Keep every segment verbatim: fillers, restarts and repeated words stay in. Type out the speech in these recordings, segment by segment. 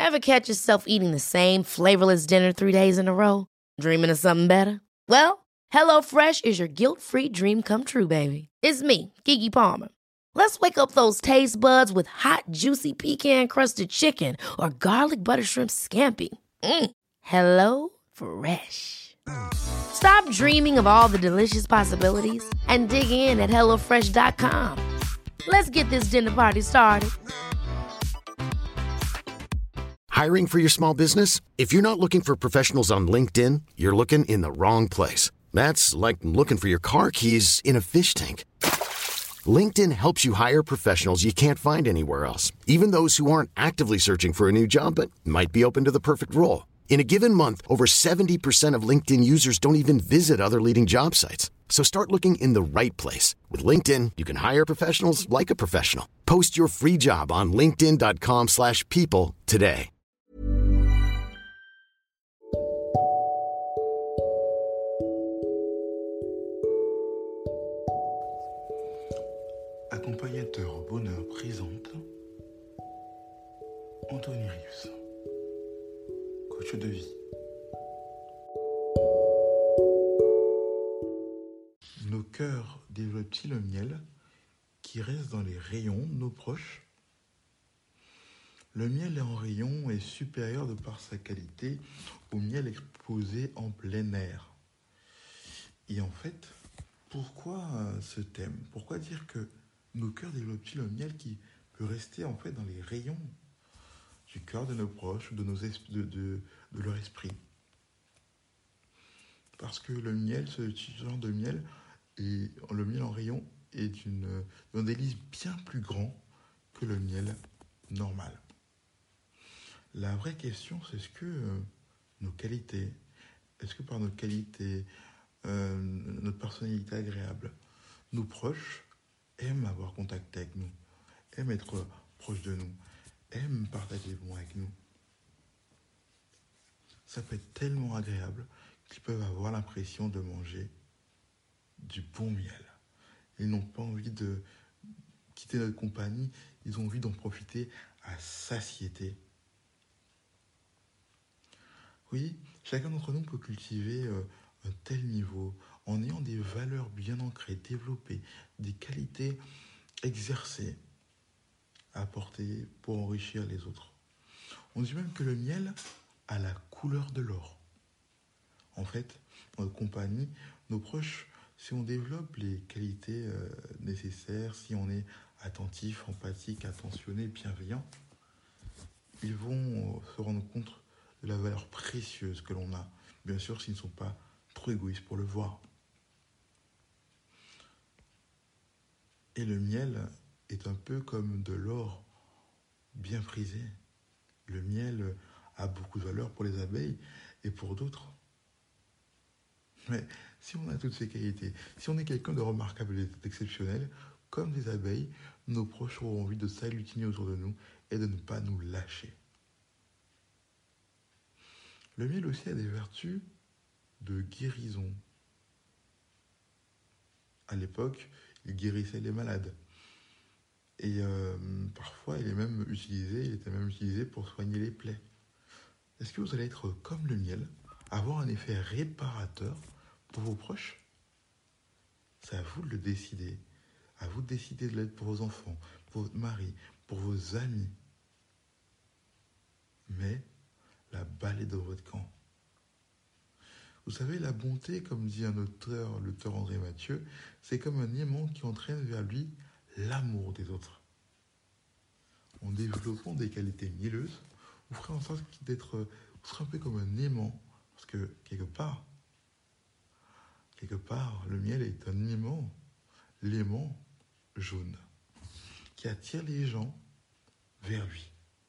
Ever catch yourself eating the same flavorless dinner three days in a row? Dreaming of something better? Well, HelloFresh is your guilt-free dream come true, baby. It's me, Keke Palmer. Let's wake up those taste buds with hot, juicy pecan-crusted chicken or garlic butter shrimp scampi. Mm. Hello Fresh. Stop dreaming of all the delicious possibilities and dig in at hello fresh dot com. Let's get this dinner party started. Hiring for your small business? If you're not looking for professionals on LinkedIn, you're looking in the wrong place. That's like looking for your car keys in a fish tank. LinkedIn helps you hire professionals you can't find anywhere else, even those who aren't actively searching for a new job but might be open to the perfect role. In a given month, over seventy percent of LinkedIn users don't even visit other leading job sites. So start looking in the right place. With LinkedIn, you can hire professionals like a professional. Post your free job on linkedin dot com slash people today. Accompagnateur Bonheur présente Anthony Reeves, coach de vie. Nos cœurs développent-ils le miel qui reste dans les rayons de nos proches? Le miel en rayon est supérieur de par sa qualité au miel exposé en plein air. Et en fait, pourquoi ce thème? Pourquoi dire que nos cœurs développent-ils le miel qui peut rester en fait dans les rayons du cœur de nos proches, de, nos esp- de, de, de leur esprit? Parce que le miel, ce genre de miel, et le miel en rayon est d'une, d'un délice bien plus grand que le miel normal. La vraie question, c'est est-ce que euh, nos qualités, est-ce que par nos qualités, euh, notre personnalité agréable, nos proches aiment avoir contact avec nous, aiment être proches de nous, aiment partager des moments avec nous? Ça peut être tellement agréable qu'ils peuvent avoir l'impression de manger du bon miel. Ils n'ont pas envie de quitter notre compagnie, ils ont envie d'en profiter à satiété. Oui, chacun d'entre nous peut cultiver euh, un tel niveau en ayant des valeurs bien ancrées, développées, des qualités exercées à apporter pour enrichir les autres. On dit même que le miel a la couleur de l'or. En fait, dans notre compagnie, nos proches, si on développe les qualités euh, nécessaires, si on est attentif, empathique, attentionné, bienveillant, ils vont euh, se rendre compte de la valeur précieuse que l'on a. Bien sûr, s'ils ne sont pas trop égoïstes pour le voir. Et le miel est un peu comme de l'or bien prisé. Le miel a beaucoup de valeur pour les abeilles et pour d'autres. Mais si on a toutes ces qualités, si on est quelqu'un de remarquable et d'exceptionnel, comme des abeilles, nos proches auront envie de s'agglutiner autour de nous et de ne pas nous lâcher. Le miel aussi a des vertus de guérison. À l'époque, il guérissait les malades. Et euh, parfois, il est même utilisé, il était même utilisé pour soigner les plaies. Est-ce que vous allez être comme le miel, avoir un effet réparateur pour vos proches? C'est à vous de le décider. À vous de décider de l'être pour vos enfants, pour votre mari, pour vos amis. Mais la balle est dans votre camp. Vous savez, la bonté, comme dit un auteur, l'auteur André Mathieu, c'est comme un aimant qui entraîne vers lui l'amour des autres. En développant des qualités mielleuses, vous ferez en sorte d'être, vous serez un peu comme un aimant, parce que quelque part, quelque part, le miel est un aimant, l'aimant jaune, qui attire les gens vers lui.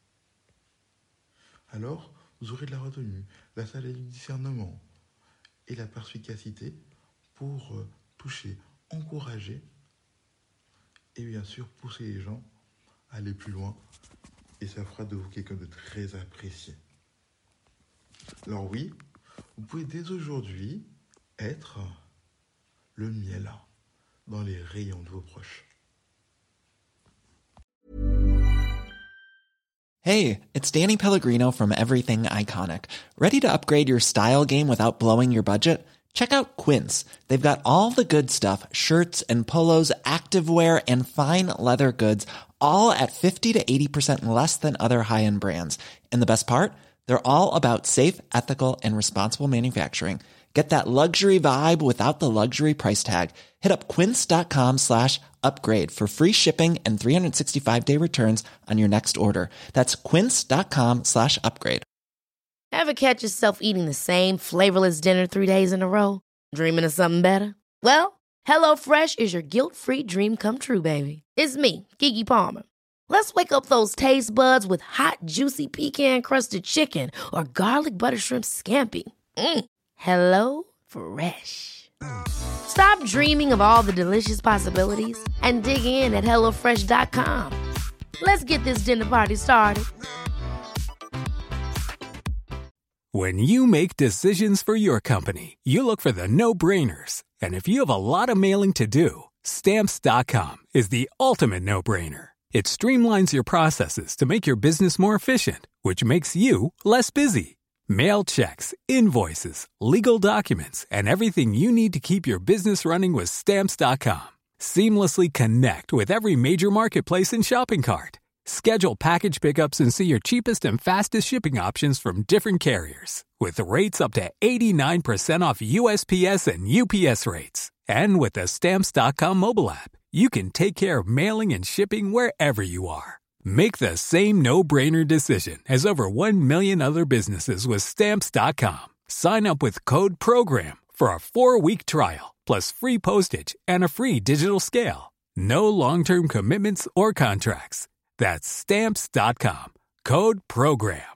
Alors, vous aurez de la retenue, la sagesse du discernement et la perspicacité pour euh, toucher, encourager et bien sûr pousser les gens à aller plus loin, et ça fera de vous quelqu'un de très apprécié. Alors oui, vous pouvez dès aujourd'hui être le miel dans les rayons de vos proches. Hey, it's Danny Pellegrino from Everything Iconic. Ready to upgrade your style game without blowing your budget? Check out Quince. They've got all the good stuff, shirts and polos, activewear, and fine leather goods, all at fifty to eighty percent less than other high-end brands. And the best part? They're all about safe, ethical, and responsible manufacturing. Get that luxury vibe without the luxury price tag. Hit up quince.com slash upgrade for free shipping and three sixty-five day returns on your next order. That's quince.com slash upgrade. Ever catch yourself eating the same flavorless dinner three days in a row? Dreaming of something better? Well, HelloFresh is your guilt-free dream come true, baby. It's me, Keke Palmer. Let's wake up those taste buds with hot, juicy pecan-crusted chicken or garlic butter shrimp scampi. Mm. Hello Fresh. Stop dreaming of all the delicious possibilities and dig in at hello fresh dot com. Let's get this dinner party started. When you make decisions for your company, you look for the no-brainers. And if you have a lot of mailing to do, Stamps dot com is the ultimate no-brainer. It streamlines your processes to make your business more efficient, which makes you less busy. Mail checks, invoices, legal documents, and everything you need to keep your business running with Stamps dot com. Seamlessly connect with every major marketplace and shopping cart. Schedule package pickups and see your cheapest and fastest shipping options from different carriers. With rates up to eighty-nine percent off U S P S and U P S rates. And with the Stamps dot com mobile app, you can take care of mailing and shipping wherever you are. Make the same no-brainer decision as over one million other businesses with Stamps dot com. Sign up with code PROGRAM for a four-week trial, plus free postage and a free digital scale. No long-term commitments or contracts. That's Stamps dot com. Code PROGRAM.